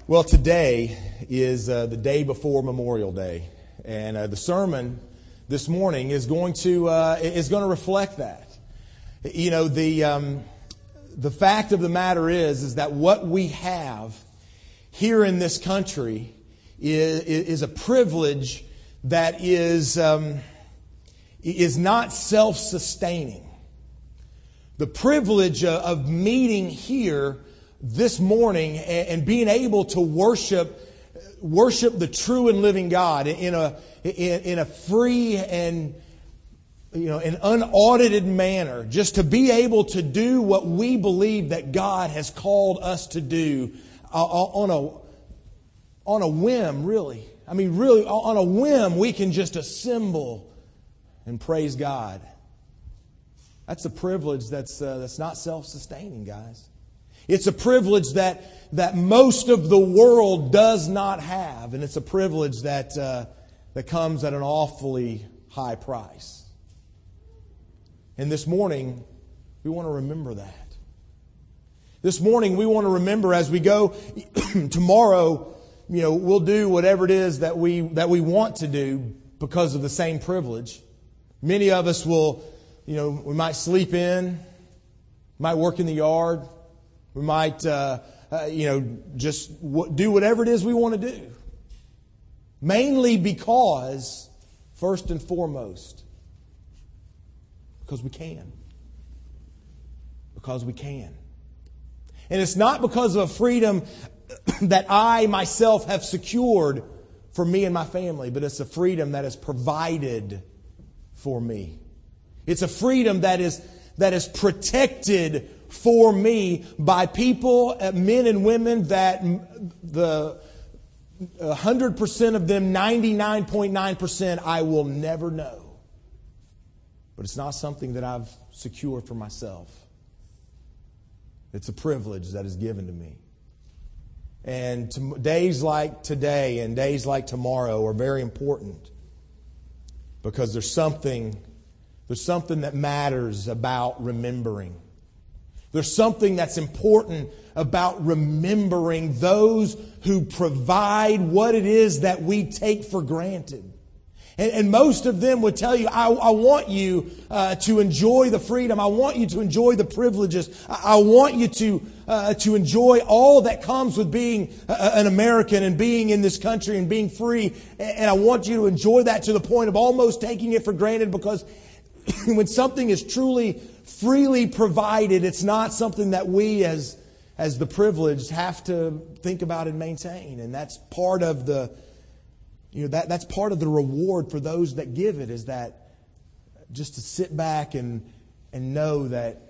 Well, today is the day before Memorial Day, and the sermon this morning is going to reflect that. You know, the fact of the matter is that what we have here in this country is a privilege that is not self-sustaining. The privilege of meeting here this morning and being able to worship the true and living God in a free and an unaudited manner, just to be able to do what we believe that God has called us to do on a whim, really. I mean, really, on a whim, we can just assemble and praise God. That's a privilege that's not self-sustaining, guys. It's a privilege that most of the world does not have, and it's a privilege that comes at an awfully high price. And this morning, we want to remember that. This morning, we want to remember as we go tomorrow. We'll do whatever it is that we want to do because of the same privilege. Many of us will, we might sleep in, might work in the yard. We might, just do whatever it is we want to do. Mainly because, first and foremost, because we can. Because we can. And it's not because of a freedom that I myself have secured for me and my family, but it's a freedom that is provided for me. It's a freedom that is protected for me by people, men and women that the 100% of them, 99.9%, I will never know. But it's not something that I've secured for myself. It's a privilege that is given to me. And days like today and days like tomorrow are very important because there's something that matters about remembering. There's something that's important about remembering those who provide what it is that we take for granted. And most of them would tell you, I want you to enjoy the freedom. I want you to enjoy the privileges. I want you to enjoy all that comes with being an American and being in this country and being free. And I want you to enjoy that to the point of almost taking it for granted, because when something is truly freely provided, it's not something that we as the privileged have to think about and maintain. And that's part of the that's part of the reward for those that give it, is that just to sit back and know that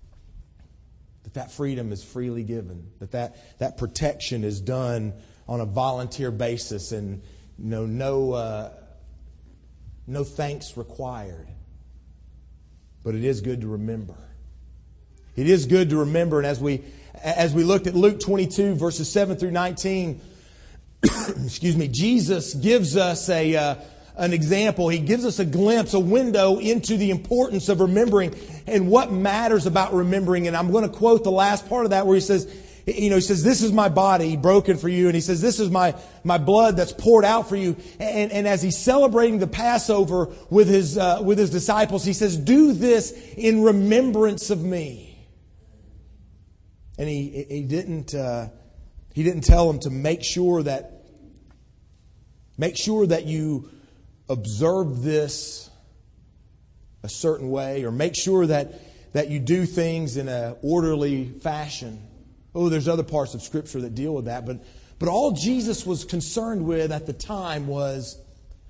freedom is freely given, that protection is done on a volunteer basis, and no thanks required. But it is good to remember. It is good to remember. And as we looked at Luke 22, verses 7 through 19, Jesus gives us an example. He gives us a glimpse, a window into the importance of remembering and what matters about remembering. And I'm going to quote the last part of that where he says, this is my body broken for you. And he says, this is my blood that's poured out for you. And as he's celebrating the Passover with his disciples, he says, do this in remembrance of me. And he didn't tell them to make sure that you observe this a certain way, or make sure that you do things in an orderly fashion. Oh, there's other parts of Scripture that deal with that. But all Jesus was concerned with at the time was,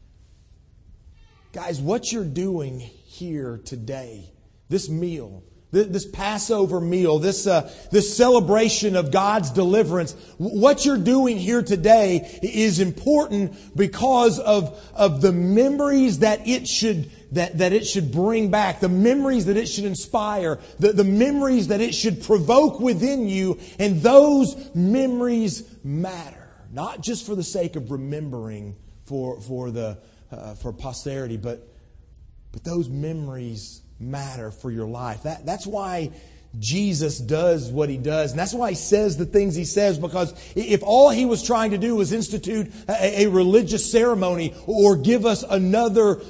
guys, what you're doing here today, this meal, this Passover meal, this celebration of God's deliverance, what you're doing here today is important because of the memories that it should bring back, the memories that it should inspire, the memories that it should provoke within you. And those memories matter, not just for the sake of remembering for posterity, but those memories matter for your life. That's why Jesus does what He does. And that's why He says the things He says, because if all He was trying to do was institute a religious ceremony or give us another,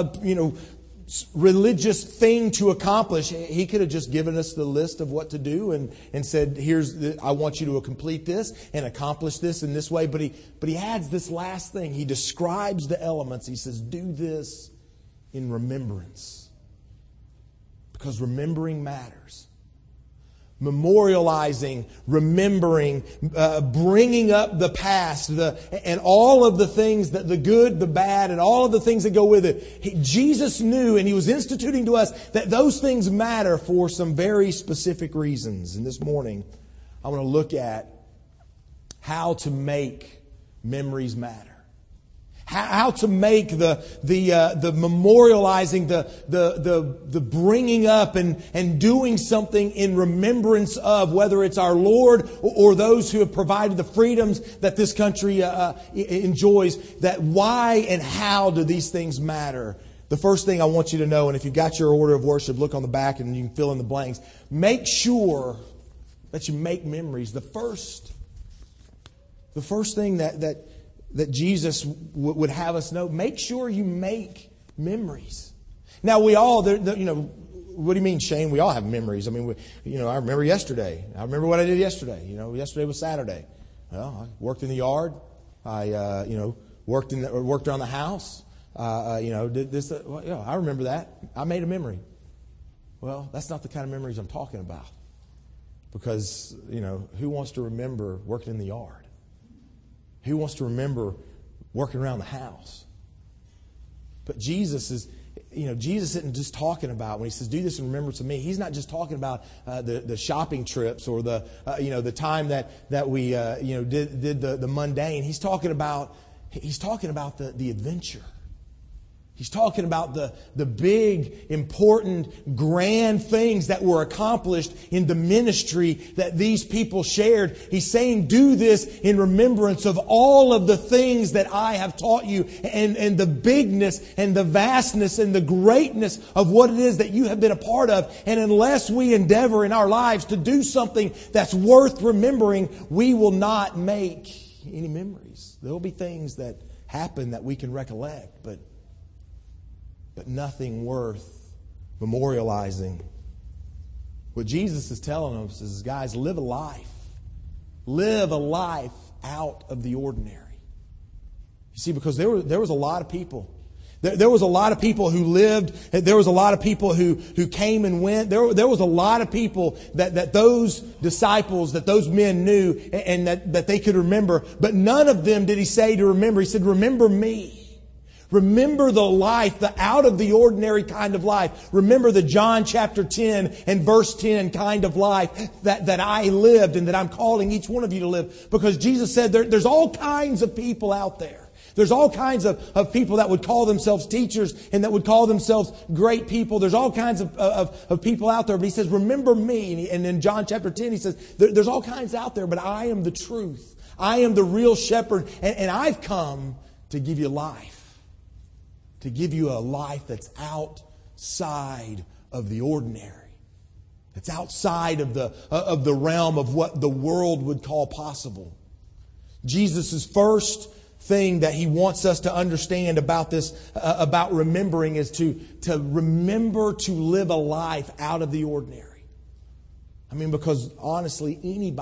religious thing to accomplish, He could have just given us the list of what to do and said, I want you to complete this and accomplish this in this way. But he adds this last thing. He describes the elements. He says, do this in remembrance. Because remembering matters. Memorializing, remembering, bringing up the past, and all of the things, the good, the bad, and all of the things that go with it. Jesus knew, and He was instituting to us, that those things matter for some very specific reasons. And this morning, I want to look at how to make memories matter. How to make the memorializing, the bringing up and doing something in remembrance of, whether it's our Lord or those who have provided the freedoms that this country enjoys, that why and how do these things matter? The first thing I want you to know, and if you've got your order of worship, look on the back and you can fill in the blanks. Make sure that you make memories. The first thing that Jesus would have us know, make sure you make memories. Now we all, what do you mean, Shane? We all have memories. I mean, I remember yesterday. I remember what I did yesterday. Yesterday was Saturday. Well, I worked in the yard. I, worked around the house. Did this. I remember that. I made a memory. Well, that's not the kind of memories I'm talking about. Because, who wants to remember working in the yard? Who wants to remember working around the house? But Jesus isn't just talking about, when He says, do this in remembrance of me, He's not just talking about the shopping trips or the time that we did the mundane. He's talking about the adventure. He's talking about the big, important, grand things that were accomplished in the ministry that these people shared. He's saying, do this in remembrance of all of the things that I have taught you, and the bigness and the vastness and the greatness of what it is that you have been a part of. And unless we endeavor in our lives to do something that's worth remembering, we will not make any memories. There will be things that happen that we can recollect, but nothing worth memorializing. What Jesus is telling us is, guys, live a life. Live a life out of the ordinary. You see, because there was a lot of people. There was a lot of people who lived. There was a lot of people who came and went. There was a lot of people that those disciples, that those men knew and that they could remember. But none of them did He say to remember. He said, remember me. Remember the life, the out of the ordinary kind of life. Remember the John chapter 10 and verse 10 kind of life that I lived and that I'm calling each one of you to live. Because Jesus said there's all kinds of people out there. There's all kinds of people that would call themselves teachers and that would call themselves great people. There's all kinds of people out there. But He says, remember me. And in John chapter 10, He says, there's all kinds out there, but I am the truth. I am the real shepherd. And I've come to give you life. To give you a life that's outside of the ordinary. It's outside of the realm of what the world would call possible. Jesus' first thing that He wants us to understand about this, about remembering, is to remember to live a life out of the ordinary. I mean, because honestly,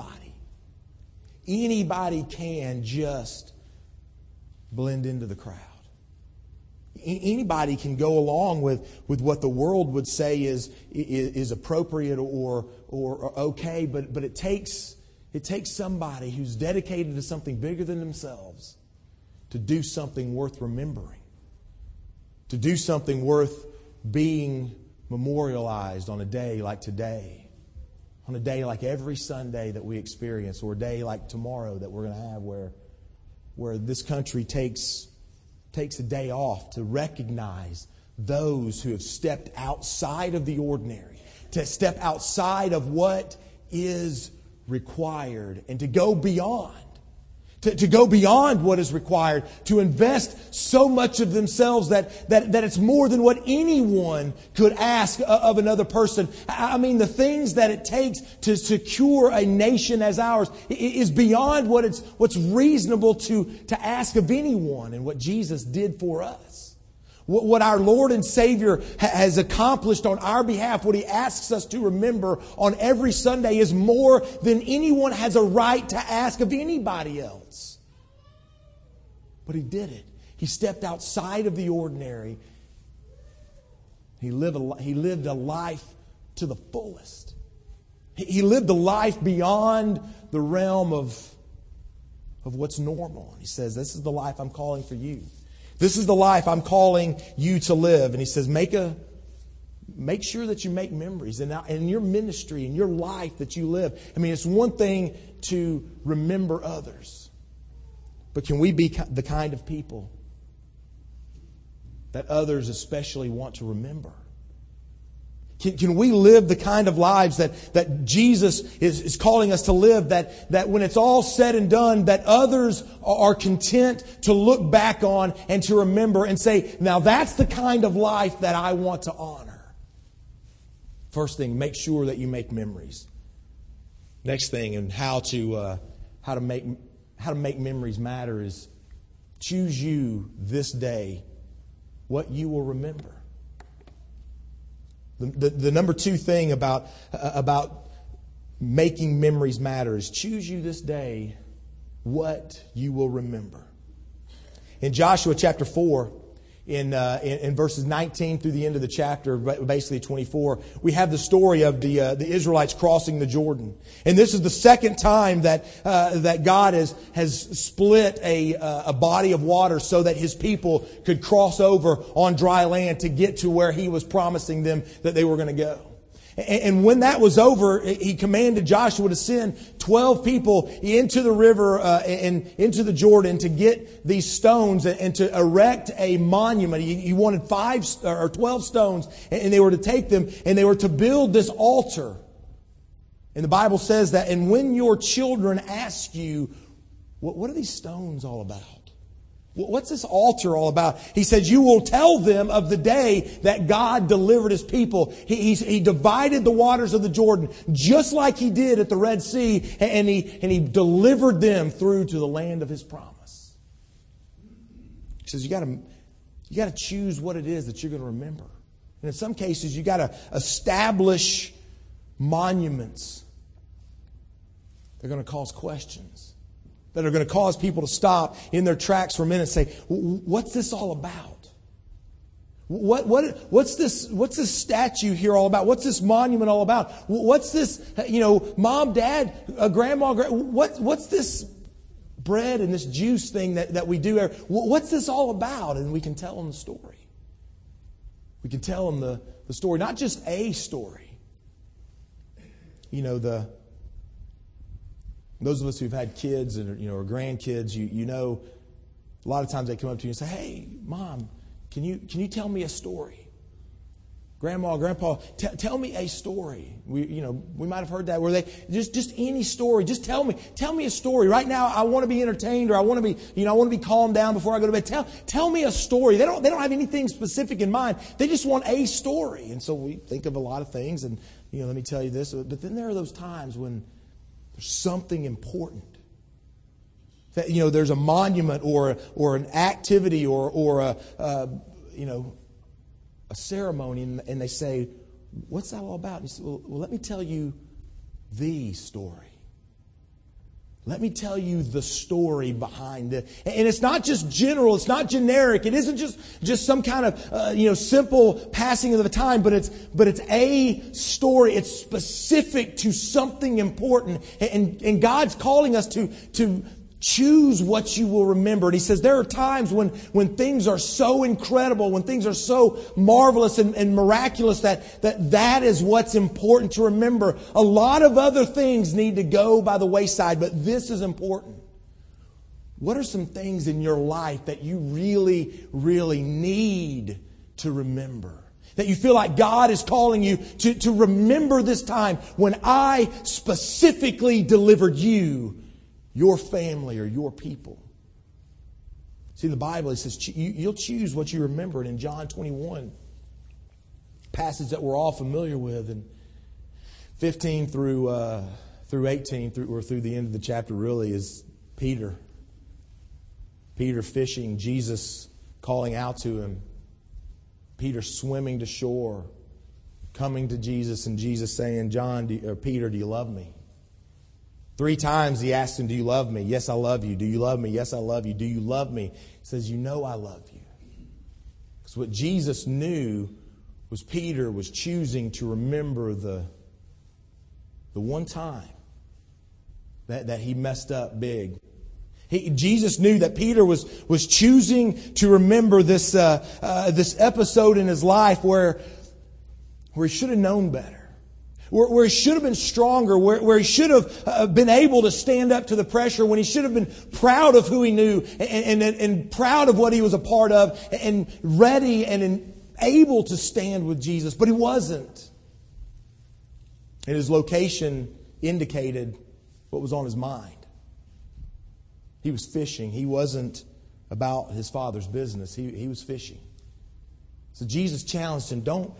anybody can just blend into the crowd. Anybody can go along with what the world would say is appropriate or okay, but it takes somebody who's dedicated to something bigger than themselves to do something worth remembering, to do something worth being memorialized on a day like today, on a day like every Sunday that we experience, or a day like tomorrow that we're going to have where this country takes a day off to recognize those who have stepped outside of the ordinary, to step outside of what is required, and to go beyond, to go beyond what is required, to invest so much of themselves that it's more than what anyone could ask of another person. I mean, the things that it takes to secure a nation as ours is beyond what's reasonable to ask of anyone, and what Jesus did for us. What our Lord and Savior has accomplished on our behalf, what He asks us to remember on every Sunday, is more than anyone has a right to ask of anybody else. But He did it. He stepped outside of the ordinary. He lived a life to the fullest. He lived a life beyond the realm of what's normal. He says, this is the life I'm calling for you. This is the life I'm calling you to live. And He says, make sure that you make memories in your ministry, in your life that you live. I mean, it's one thing to remember others, but can we be the kind of people that others especially want to remember? Can we live the kind of lives that Jesus is calling us to live, that when it's all said and done, that others are content to look back on and to remember and say, now that's the kind of life that I want to honor? First thing, make sure that you make memories. Next thing, and how to make memories matter, is choose you this day what you will remember. The number two thing about making memories matter is choose you this day what you will remember. In Joshua chapter 4, in verses 19 through the end of the chapter, basically 24, we have the story of the Israelites crossing the Jordan. And this is the second time that God has split a body of water so that His people could cross over on dry land to get to where He was promising them that they were going to go. And when that was over, He commanded Joshua to send 12 people into the river and into the Jordan to get these stones and to erect a monument. He wanted 5 or 12 stones, and they were to take them and they were to build this altar. And the Bible says that, and when your children ask you, what are these stones all about? What's this altar all about? He says, you will tell them of the day that God delivered His people. He divided the waters of the Jordan just like He did at the Red Sea, and He delivered them through to the land of His promise. He says, you got to choose what it is that you're going to remember. And in some cases, you got to establish monuments. They're going to cause questions, that are going to cause people to stop in their tracks for a minute and say, what's this all about? What's this statue here all about? What's this monument all about? What's this, mom, dad, grandma, what's this bread and this juice thing that we do? What's this all about? And we can tell them the story. We can tell them the story, not just a story. Those of us who've had kids or grandkids, you know, a lot of times they come up to you and say, "Hey, Mom, can you tell me a story? Grandma, Grandpa, tell me a story." We might have heard that where they just any story. Just tell me a story. Right now, I want to be entertained, or I want to be calmed down before I go to bed. Tell me a story. They don't have anything specific in mind. They just want a story. And so we think of a lot of things, and let me tell you this. But then there are those times when there's something important. That there's a monument or an activity or a ceremony, and they say, "What's that all about?" And you say, well, let me tell you the story. Let me tell you the story behind it. And it's not just general, it's not generic, it isn't just some kind of simple passing of the time, but it's a story. It's specific to something important. And God's calling us to choose what you will remember. And He says there are times when things are so incredible, when things are so marvelous and miraculous that is what's important to remember. A lot of other things need to go by the wayside, but this is important. What are some things in your life that you really, really need to remember? That you feel like God is calling you to remember this time when I specifically delivered you your family or your people. See, in the Bible, it says you'll choose what you remember. And in John 21, passage that we're all familiar with, and 15 through 18, through the end of the chapter really, is Peter. Peter fishing, Jesus calling out to him. Peter swimming to shore, coming to Jesus, and Jesus saying, Peter, do you love me? 3 times he asked him, do you love me? Yes, I love you. Do you love me? Yes, I love you. Do you love me? He says, you know I love you. Because what Jesus knew was Peter was choosing to remember the one time that he messed up big. Jesus knew that Peter was choosing to remember this episode in his life where he should have known better. Where he should have been stronger, where he should have been able to stand up to the pressure, when he should have been proud of who he knew and proud of what he was a part of and ready and able to stand with Jesus. But he wasn't. And his location indicated what was on his mind. He was fishing. He wasn't about his Father's business. He was fishing. So Jesus challenged him, don't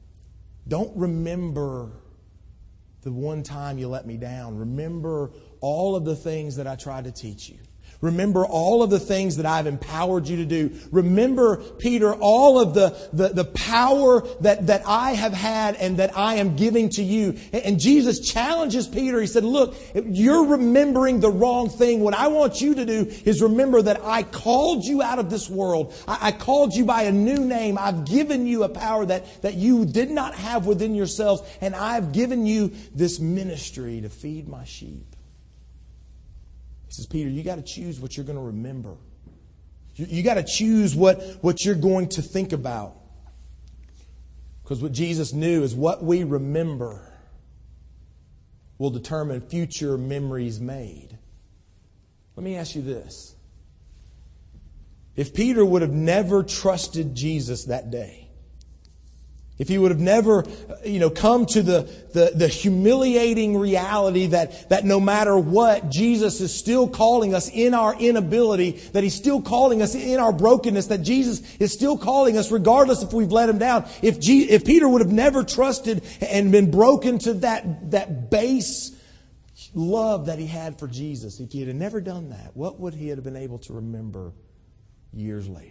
remember the one time you let me down. Remember all of the things that I tried to teach you. Remember all of the things that I've empowered you to do. Remember, Peter, all of the power that I have had and that I am giving to you. And Jesus challenges Peter. He said, look, you're remembering the wrong thing. What I want you to do is remember that I called you out of this world. I called you by a new name. I've given you a power that you did not have within yourselves. And I've given you this ministry to feed my sheep. He says, Peter, you got to choose what you're going to remember. You got to choose what you're going to think about. Because what Jesus knew is what we remember will determine future memories made. Let me ask you this. If Peter would have never trusted Jesus that day, if he would have never, come to the humiliating reality that no matter what, Jesus is still calling us in our inability, that He's still calling us in our brokenness, that Jesus is still calling us regardless if we've let Him down. If Peter would have never trusted and been broken to that base love that he had for Jesus, if he had never done that, what would he have been able to remember years later?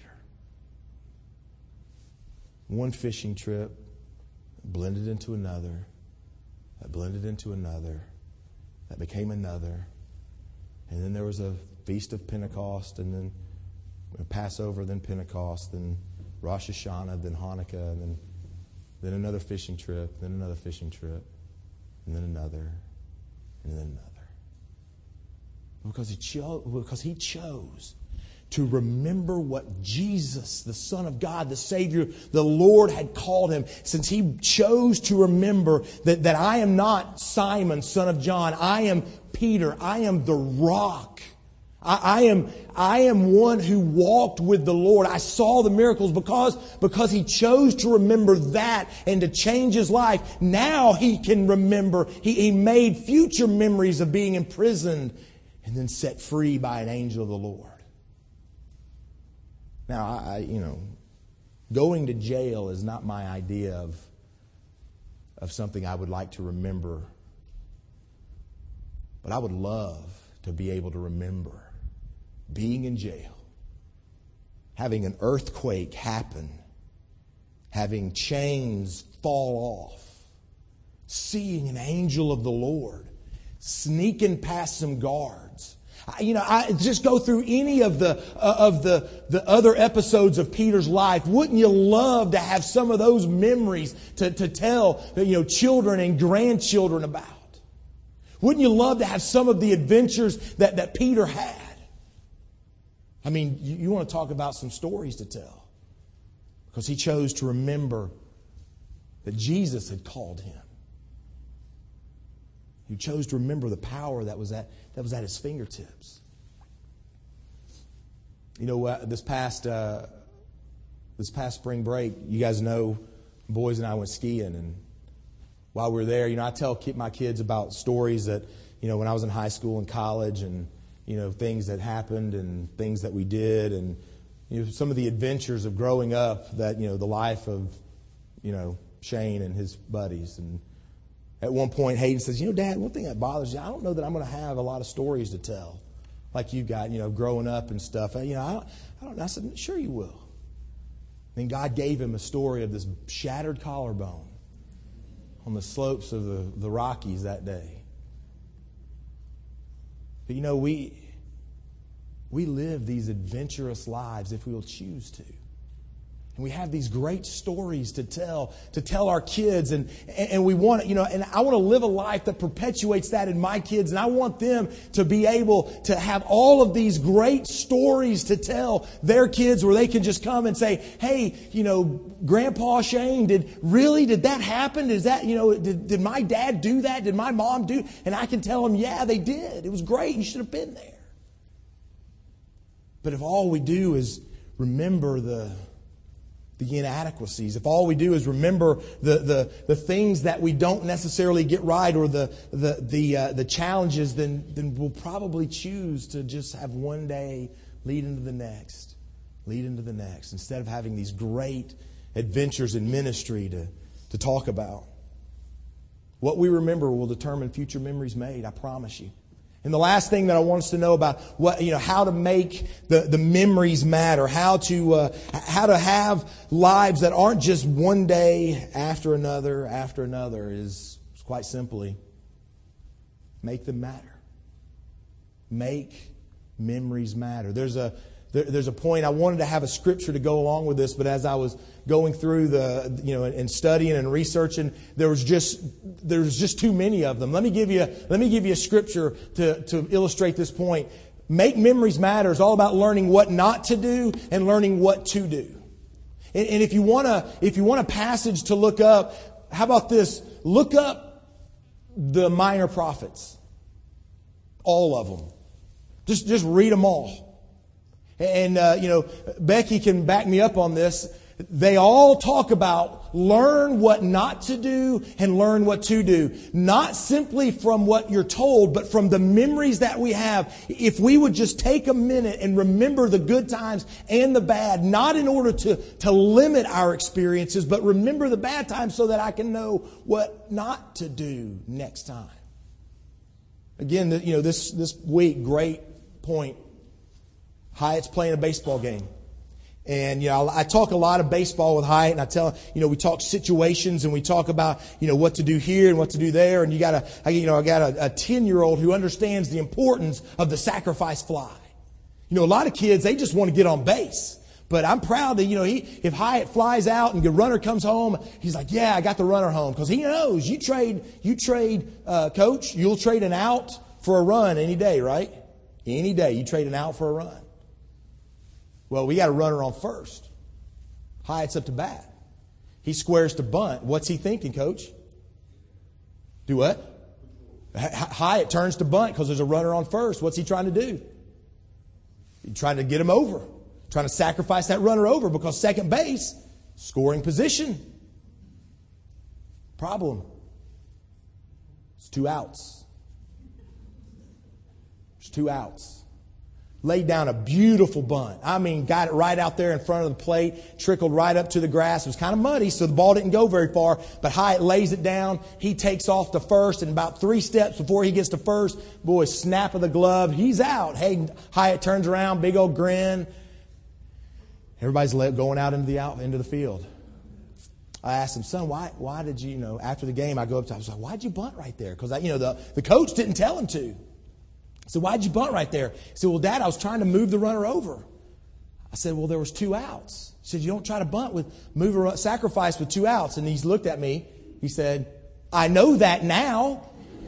One fishing trip blended into another, that blended into another, that became another. And then there was a Feast of Pentecost, and then Passover, then Pentecost, then Rosh Hashanah, then Hanukkah, and then another fishing trip, then another fishing trip, and then another, and then another. Because he chose to remember what Jesus, the Son of God, the Savior, the Lord had called him. Since he chose to remember that I am not Simon, son of John. I am Peter. I am the rock. I am one who walked with the Lord. I saw the miracles because he chose to remember that and to change his life. Now he can remember. He made future memories of being imprisoned and then set free by an angel of the Lord. Now, going to jail is not my idea of something I would like to remember. But I would love to be able to remember being in jail, having an earthquake happen, having chains fall off, seeing an angel of the Lord, sneaking past some guards. I just go through any of the other episodes of Peter's life. Wouldn't you love to have some of those memories to tell children and grandchildren about? Wouldn't you love to have some of the adventures that Peter had? I mean, you want to talk about some stories to tell, because he chose to remember that Jesus had called him. He chose to remember the power that was at his fingertips. This past spring break, you guys know, boys and I went skiing, and while we were there, I tell my kids about stories that when I was in high school and college, and things that happened and things that we did, and some of the adventures of growing up, that the life of Shane and his buddies. And at one point Hayden says, Dad, one thing that bothers you, I don't know that I'm going to have a lot of stories to tell like you got, growing up and stuff. I don't know. I said, sure you will. And God gave him a story of this shattered collarbone on the slopes of the Rockies that day. But we live these adventurous lives if we will choose to. And we have these great stories to tell our kids, and we want, and I want to live a life that perpetuates that in my kids, and I want them to be able to have all of these great stories to tell their kids, where they can just come and say, hey, Grandpa Shane, did that happen? Is that, did my dad do that? Did my mom do? And I can tell them, yeah, they did. It was great. You should have been there. But if all we do is remember the inadequacies, if all we do is remember the things that we don't necessarily get right, or the challenges, then we'll probably choose to just have one day lead into the next, instead of having these great adventures in ministry to talk about. What we remember will determine future memories made, I promise you. And the last thing that I want us to know about how to make the memories matter, how to have lives that aren't just one day after another is quite simply make them matter. Make memories matter. There's a point, I wanted to have a scripture to go along with this, but as I was going through and studying and researching, there was just too many of them. Let me give you a scripture to illustrate this point. Make memories matter is all about learning what not to do and learning what to do. And if you want a passage to look up, how about this? Look up the minor prophets. All of them. Just read them all. And, Becky can back me up on this. They all talk about learn what not to do and learn what to do. Not simply from what you're told, but from the memories that we have. If we would just take a minute and remember the good times and the bad, not in order to limit our experiences, but remember the bad times so that I can know what not to do next time. Again, this week, great point. Hyatt's playing a baseball game. And, I talk a lot of baseball with Hyatt, and I tell, we talk situations, and we talk about, what to do here and what to do there. And I got a 10-year-old who understands the importance of the sacrifice fly. A lot of kids, they just want to get on base. But I'm proud that, if Hyatt flies out and the runner comes home, he's like, yeah, I got the runner home. Because he knows you trade, coach, you'll trade an out for a run any day, right? Any day you trade an out for a run. Well, we got a runner on first. Hyatt's up to bat. He squares to bunt. What's he thinking, Coach? Do what? Hyatt turns to bunt because there's a runner on first. What's he trying to do? He's trying to get him over. Trying to sacrifice that runner over because second base, scoring position. Problem. It's 2 outs. There's 2 outs. Laid down a beautiful bunt. I mean, got it right out there in front of the plate, trickled right up to the grass. It was kind of muddy, so the ball didn't go very far, but Hyatt lays it down. He takes off to first, and about 3 steps before he gets to first, boy, snap of the glove, he's out. Hey, Hyatt turns around, big old grin. Everybody's going out into the field. I asked him, son, why did you, after the game, I was like, why'd you bunt right there? Because the coach didn't tell him to. I said, why'd you bunt right there? He said, well, Dad, I was trying to move the runner over. I said, well, there was 2 outs. He said, you don't try to sacrifice with 2 outs. And he looked at me. He said, I know that now.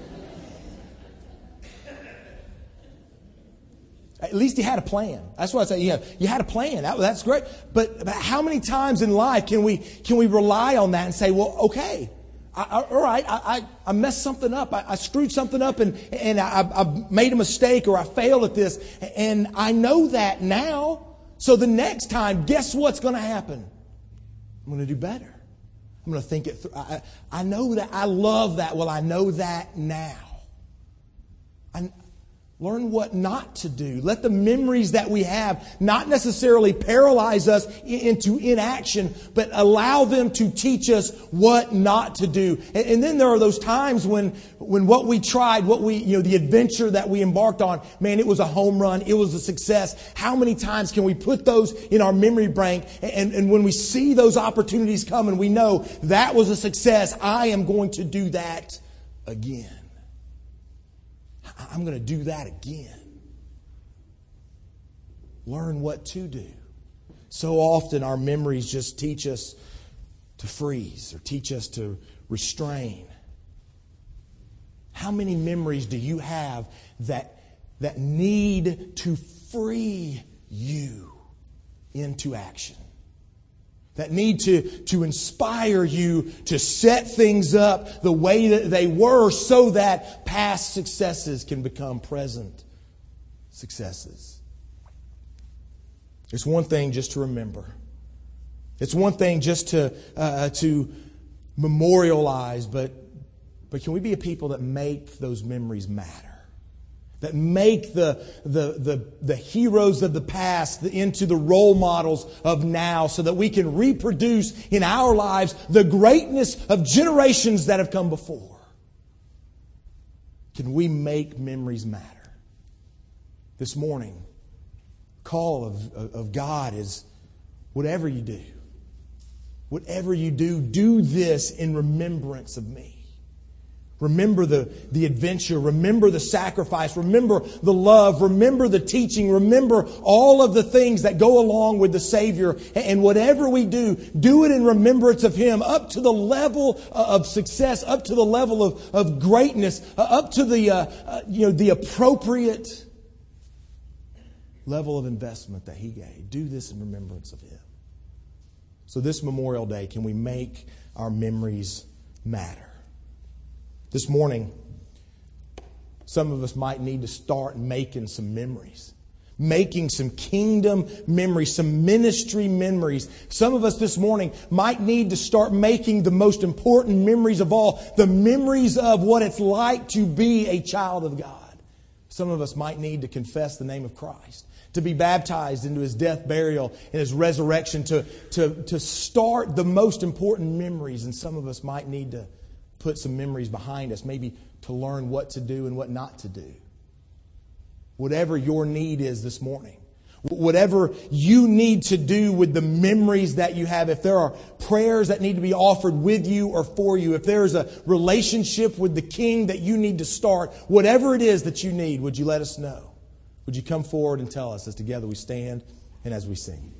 At least he had a plan. That's what I say. You had a plan. That's great. But how many times in life can we rely on that and say, well, okay, all right, I messed something up. I screwed something up and I made a mistake or I failed at this. And I know that now. So the next time, guess what's going to happen? I'm going to do better. I'm going to think it through. I know that. I love that. Well, I know that now. Learn what not to do. Let the memories that we have not necessarily paralyze us into inaction, but allow them to teach us what not to do. And then there are those times when what we tried, the adventure that we embarked on, man, it was a home run. It was a success. How many times can we put those in our memory bank? And when we see those opportunities come and we know that was a success, I am going to do that again. I'm going to do that again. Learn what to do. So often our memories just teach us to freeze or teach us to restrain. How many memories do you have that need to free you into action? That need to inspire you to set things up the way that they were so that past successes can become present successes. It's one thing just to remember. It's one thing just to memorialize, but can we be a people that make those memories matter? That make the heroes of the past into the role models of now so that we can reproduce in our lives the greatness of generations that have come before. Can we make memories matter? This morning, call of God is whatever you do, do this in remembrance of me. Remember the adventure. Remember the sacrifice. Remember the love. Remember the teaching. Remember all of the things that go along with the Savior. And whatever we do it in remembrance of Him, up to the level of success, up to the level of greatness, up to the appropriate level of investment that He gave. Do this in remembrance of Him. So this Memorial Day, can we make our memories matter? This morning, some of us might need to start making some memories. Making some kingdom memories, some ministry memories. Some of us this morning might need to start making the most important memories of all, the memories of what it's like to be a child of God. Some of us might need to confess the name of Christ, to be baptized into His death, burial, and His resurrection, to start the most important memories. And some of us might need to put some memories behind us, maybe to learn what to do and what not to do. Whatever your need is this morning, whatever you need to do with the memories that you have, if there are prayers that need to be offered with you or for you, if there is a relationship with the King that you need to start, whatever it is that you need, would you let us know? Would you come forward and tell us as together we stand and as we sing?